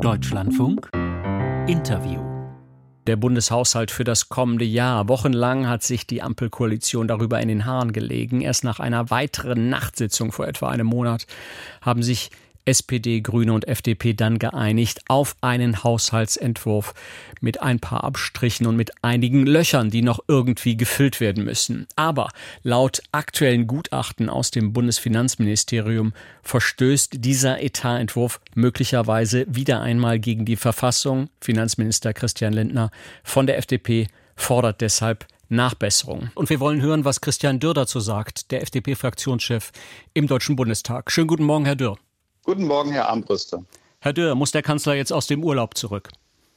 Deutschlandfunk Interview. Der Bundeshaushalt für das kommende Jahr. Wochenlang hat sich die Ampelkoalition darüber in den Haaren gelegen. Erst nach einer weiteren Nachtsitzung vor etwa einem Monat haben sich SPD, Grüne und FDP dann geeinigt auf einen Haushaltsentwurf mit ein paar Abstrichen und mit einigen Löchern, die noch irgendwie gefüllt werden müssen. Aber laut aktuellen Gutachten aus dem Bundesfinanzministerium verstößt dieser Etatentwurf möglicherweise wieder einmal gegen die Verfassung. Finanzminister Christian Lindner von der FDP fordert deshalb Nachbesserung. Und wir wollen hören, was Christian Dürr dazu sagt, der FDP-Fraktionschef im Deutschen Bundestag. Schönen guten Morgen, Herr Dürr. Guten Morgen, Herr Armbruster. Herr Dürr, muss der Kanzler jetzt aus dem Urlaub zurück?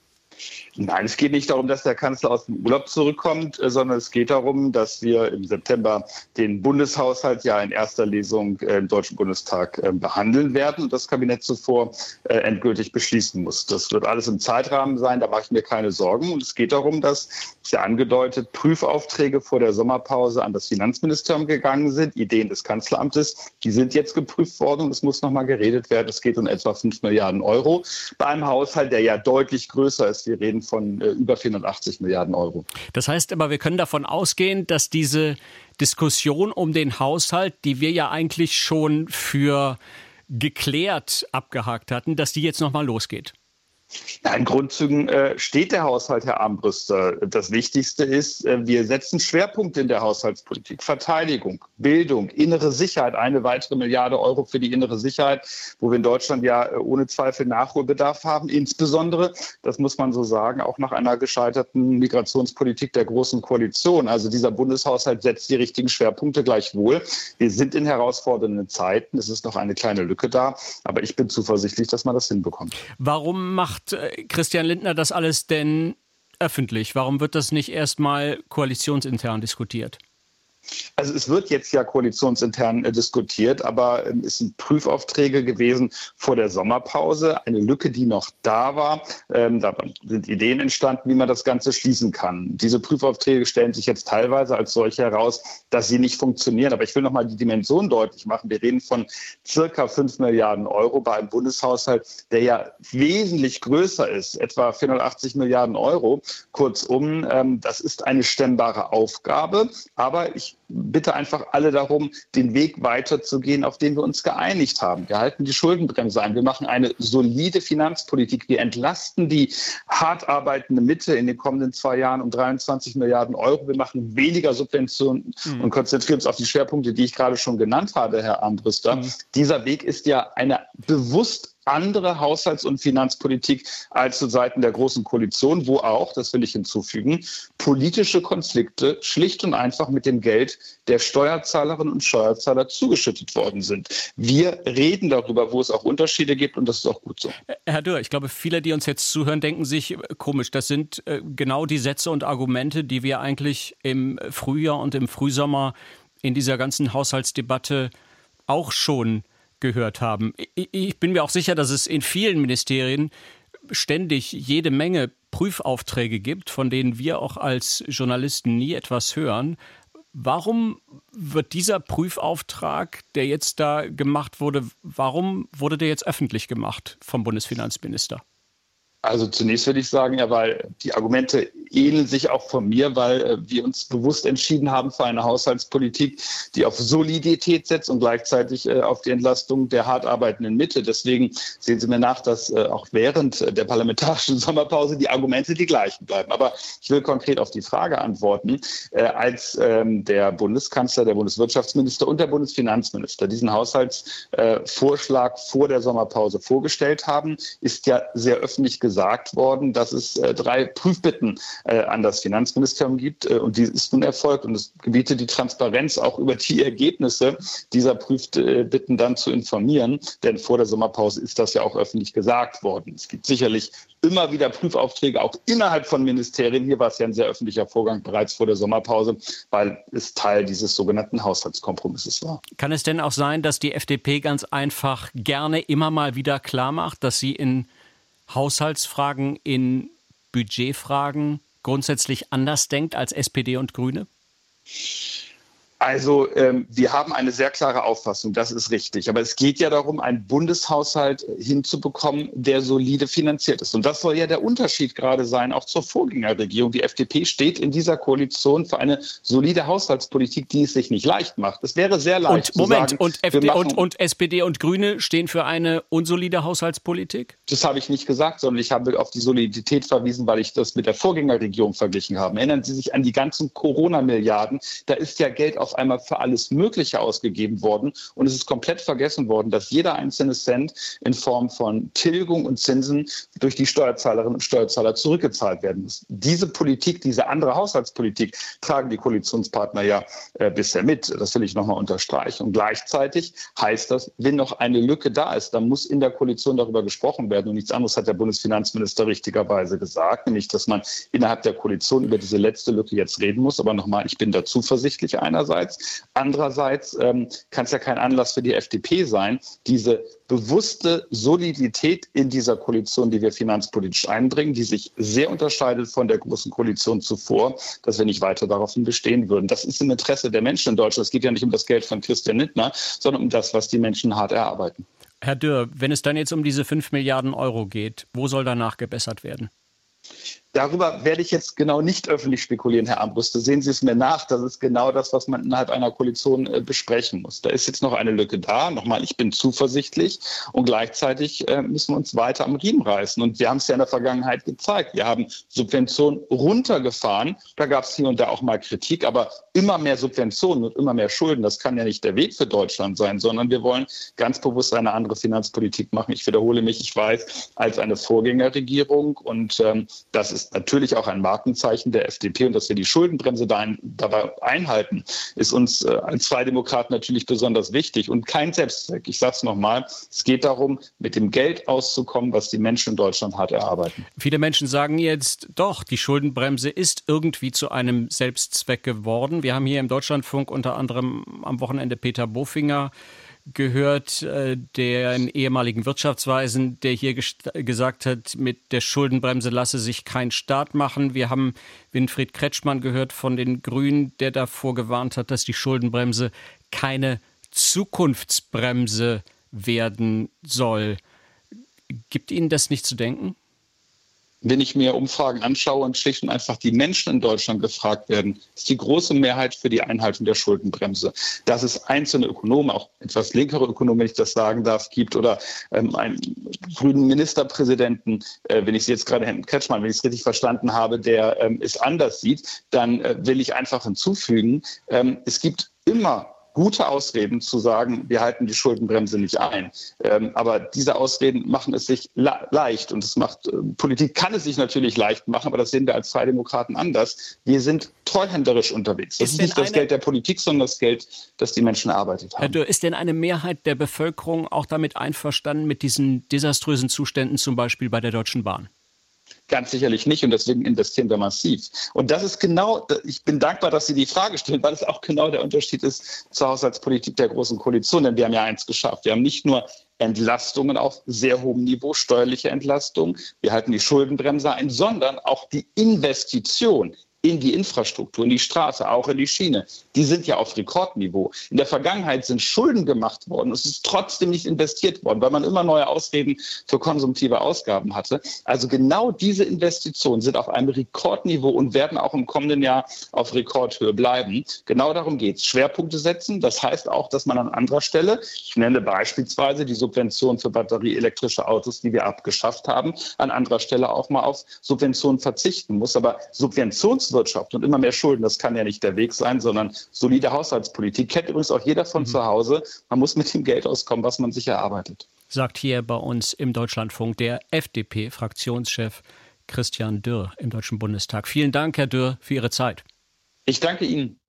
Nein, es geht nicht darum, dass der Kanzler aus dem Urlaub zurückkommt, sondern es geht darum, dass wir im September den Bundeshaushalt ja in erster Lesung im Deutschen Bundestag behandeln werden und das Kabinett zuvor endgültig beschließen muss. Das wird alles im Zeitrahmen sein, da mache ich mir keine Sorgen. Und es geht darum, dass ja angedeutet Prüfaufträge vor der Sommerpause an das Finanzministerium gegangen sind, Ideen des Kanzleramtes, die sind jetzt geprüft worden und es muss nochmal geredet werden. Es geht um etwa 5 Milliarden Euro bei einem Haushalt, der ja deutlich größer ist. Wir reden von über 480 Milliarden Euro. Das heißt aber, wir können davon ausgehen, dass diese Diskussion um den Haushalt, die wir ja eigentlich schon für geklärt abgehakt hatten, dass die jetzt nochmal losgeht. Ja, in Grundzügen steht der Haushalt, Herr Armbruster. Das Wichtigste ist, wir setzen Schwerpunkte in der Haushaltspolitik. Verteidigung, Bildung, innere Sicherheit, eine weitere Milliarde Euro für die innere Sicherheit, wo wir in Deutschland ja ohne Zweifel Nachholbedarf haben. Insbesondere, das muss man so sagen, auch nach einer gescheiterten Migrationspolitik der Großen Koalition. Also dieser Bundeshaushalt setzt die richtigen Schwerpunkte gleichwohl. Wir sind in herausfordernden Zeiten. Es ist noch eine kleine Lücke da. Aber ich bin zuversichtlich, dass man das hinbekommt. Warum macht Christian Lindner das alles denn öffentlich? Warum wird das nicht erstmal koalitionsintern diskutiert? Also es wird jetzt ja koalitionsintern diskutiert, aber es sind Prüfaufträge gewesen vor der Sommerpause. Eine Lücke, die noch da war. Da sind Ideen entstanden, wie man das Ganze schließen kann. Diese Prüfaufträge stellen sich jetzt teilweise als solche heraus, dass sie nicht funktionieren. Aber ich will noch mal die Dimension deutlich machen. Wir reden von circa 5 Milliarden Euro bei einem Bundeshaushalt, der ja wesentlich größer ist, etwa 480 Milliarden Euro. Kurzum, das ist eine stemmbare Aufgabe. Aber ich bitte einfach alle darum, den Weg weiterzugehen, auf den wir uns geeinigt haben. Wir halten die Schuldenbremse ein. Wir machen eine solide Finanzpolitik. Wir entlasten die hart arbeitende Mitte in den kommenden 2 Jahren um 23 Milliarden Euro. Wir machen weniger Subventionen und konzentrieren uns auf die Schwerpunkte, die ich gerade schon genannt habe, Herr Armbruster. Dieser Weg ist ja eine bewusst andere Haushalts- und Finanzpolitik als zu Seiten der Großen Koalition, wo auch, das will ich hinzufügen, politische Konflikte schlicht und einfach mit dem Geld der Steuerzahlerinnen und Steuerzahler zugeschüttet worden sind. Wir reden darüber, wo es auch Unterschiede gibt und das ist auch gut so. Herr Dürr, ich glaube, viele, die uns jetzt zuhören, denken sich, komisch, das sind genau die Sätze und Argumente, die wir eigentlich im Frühjahr und im Frühsommer in dieser ganzen Haushaltsdebatte auch schon gehört haben. Ich bin mir auch sicher, dass es in vielen Ministerien ständig jede Menge Prüfaufträge gibt, von denen wir auch als Journalisten nie etwas hören. Warum wird dieser Prüfauftrag, der jetzt da gemacht wurde, warum wurde der jetzt öffentlich gemacht vom Bundesfinanzminister? Also zunächst würde ich sagen, ja, weil die Argumente ähneln sich auch von mir, weil wir uns bewusst entschieden haben für eine Haushaltspolitik, die auf Solidität setzt und gleichzeitig auf die Entlastung der hart arbeitenden Mitte. Deswegen sehen Sie mir nach, dass auch während der parlamentarischen Sommerpause die Argumente die gleichen bleiben. Aber ich will konkret auf die Frage antworten. Als der Bundeskanzler, der Bundeswirtschaftsminister und der Bundesfinanzminister diesen Haushaltsvorschlag vor der Sommerpause vorgestellt haben, ist ja sehr öffentlich gesagt worden, dass es 3 Prüfbitten an das Finanzministerium gibt und die ist nun erfolgt und es gebietet die Transparenz auch über die Ergebnisse dieser Prüfbitten dann zu informieren, denn vor der Sommerpause ist das ja auch öffentlich gesagt worden. Es gibt sicherlich immer wieder Prüfaufträge auch innerhalb von Ministerien. Hier war es ja ein sehr öffentlicher Vorgang bereits vor der Sommerpause, weil es Teil dieses sogenannten Haushaltskompromisses war. Kann es denn auch sein, dass die FDP ganz einfach gerne immer mal wieder klar macht, dass sie in Haushaltsfragen, in Budgetfragen grundsätzlich anders denkt als SPD und Grüne? Also wir haben eine sehr klare Auffassung, das ist richtig. Aber es geht ja darum, einen Bundeshaushalt hinzubekommen, der solide finanziert ist. Und das soll ja der Unterschied gerade sein, auch zur Vorgängerregierung. Die FDP steht in dieser Koalition für eine solide Haushaltspolitik, die es sich nicht leicht macht. Es wäre sehr leicht zu sagen, und SPD und Grüne stehen für eine unsolide Haushaltspolitik? Das habe ich nicht gesagt, sondern ich habe auf die Solidität verwiesen, weil ich das mit der Vorgängerregierung verglichen habe. Erinnern Sie sich an die ganzen Corona-Milliarden? Da ist ja Geld auf einmal für alles Mögliche ausgegeben worden und es ist komplett vergessen worden, dass jeder einzelne Cent in Form von Tilgung und Zinsen durch die Steuerzahlerinnen und Steuerzahler zurückgezahlt werden muss. Diese Politik, diese andere Haushaltspolitik tragen die Koalitionspartner ja bisher mit. Das will ich nochmal unterstreichen. Und gleichzeitig heißt das, wenn noch eine Lücke da ist, dann muss in der Koalition darüber gesprochen werden. Und nichts anderes hat der Bundesfinanzminister richtigerweise gesagt, nämlich, dass man innerhalb der Koalition über diese letzte Lücke jetzt reden muss. Aber nochmal, ich bin da zuversichtlich einerseits. Andererseits kann es ja kein Anlass für die FDP sein, diese bewusste Solidität in dieser Koalition, die wir finanzpolitisch einbringen, die sich sehr unterscheidet von der großen Koalition zuvor, dass wir nicht weiter daraufhin bestehen würden. Das ist im Interesse der Menschen in Deutschland. Es geht ja nicht um das Geld von Christian Lindner, sondern um das, was die Menschen hart erarbeiten. Herr Dürr, wenn es dann jetzt um diese 5 Milliarden Euro geht, wo soll danach gebessert werden? Darüber werde ich jetzt genau nicht öffentlich spekulieren, Herr Armbruster. Sehen Sie es mir nach. Das ist genau das, was man innerhalb einer Koalition besprechen muss. Da ist jetzt noch eine Lücke da. Nochmal, ich bin zuversichtlich. Und gleichzeitig müssen wir uns weiter am Riemen reißen. Und wir haben es ja in der Vergangenheit gezeigt. Wir haben Subventionen runtergefahren. Da gab es hier und da auch mal Kritik. Aber immer mehr Subventionen und immer mehr Schulden, das kann ja nicht der Weg für Deutschland sein, sondern wir wollen ganz bewusst eine andere Finanzpolitik machen. Ich wiederhole mich, ich weiß, als eine Vorgängerregierung. Und das ist natürlich auch ein Markenzeichen der FDP. Und dass wir die Schuldenbremse dabei einhalten, ist uns als Freidemokraten natürlich besonders wichtig und kein Selbstzweck. Ich sage es nochmal, es geht darum, mit dem Geld auszukommen, was die Menschen in Deutschland hart erarbeiten. Viele Menschen sagen jetzt, doch, die Schuldenbremse ist irgendwie zu einem Selbstzweck geworden. Wir haben hier im Deutschlandfunk unter anderem am Wochenende Peter Bofinger gehört, den ehemaligen Wirtschaftsweisen, der hier gesagt hat, mit der Schuldenbremse lasse sich kein Staat machen. Wir haben Winfried Kretschmann gehört von den Grünen, der davor gewarnt hat, dass die Schuldenbremse keine Zukunftsbremse werden soll. Gibt Ihnen das nicht zu denken? Wenn ich mir Umfragen anschaue und schlicht und einfach die Menschen in Deutschland gefragt werden, ist die große Mehrheit für die Einhaltung der Schuldenbremse. Dass es einzelne Ökonomen, auch etwas linkere Ökonomen, wenn ich das sagen darf, gibt oder einen grünen Ministerpräsidenten, wenn ich jetzt gerade Herrn Kretschmann, wenn ich es richtig verstanden habe, der es anders sieht, dann will ich einfach hinzufügen, es gibt immer gute Ausreden zu sagen, wir halten die Schuldenbremse nicht ein. Aber diese Ausreden machen es sich leicht. Und Politik kann es sich natürlich leicht machen, aber das sehen wir als Freidemokraten anders. Wir sind treuhänderisch unterwegs. Das ist nicht das Geld der Politik, sondern das Geld, das die Menschen erarbeitet haben. Herr Dürr, ist denn eine Mehrheit der Bevölkerung auch damit einverstanden, mit diesen desaströsen Zuständen, zum Beispiel bei der Deutschen Bahn? Ganz sicherlich nicht und deswegen investieren wir massiv. Und das ist genau, ich bin dankbar, dass Sie die Frage stellen, weil es auch genau der Unterschied ist zur Haushaltspolitik der Großen Koalition. Denn wir haben ja eins geschafft. Wir haben nicht nur Entlastungen auf sehr hohem Niveau, steuerliche Entlastungen. Wir halten die Schuldenbremse ein, sondern auch die Investition in die Infrastruktur, in die Straße, auch in die Schiene. Die sind ja auf Rekordniveau. In der Vergangenheit sind Schulden gemacht worden. Es ist trotzdem nicht investiert worden, weil man immer neue Ausreden für konsumtive Ausgaben hatte. Also genau diese Investitionen sind auf einem Rekordniveau und werden auch im kommenden Jahr auf Rekordhöhe bleiben. Genau darum geht es. Schwerpunkte setzen. Das heißt auch, dass man an anderer Stelle, ich nenne beispielsweise die Subvention für batterieelektrische Autos, die wir abgeschafft haben, an anderer Stelle auch mal auf Subventionen verzichten muss. Aber Subventionswirtschaft und immer mehr Schulden, das kann ja nicht der Weg sein, sondern solide Haushaltspolitik. Kennt übrigens auch jeder von zu Hause. Man muss mit dem Geld auskommen, was man sich erarbeitet. Sagt hier bei uns im Deutschlandfunk der FDP-Fraktionschef Christian Dürr im Deutschen Bundestag. Vielen Dank, Herr Dürr, für Ihre Zeit. Ich danke Ihnen.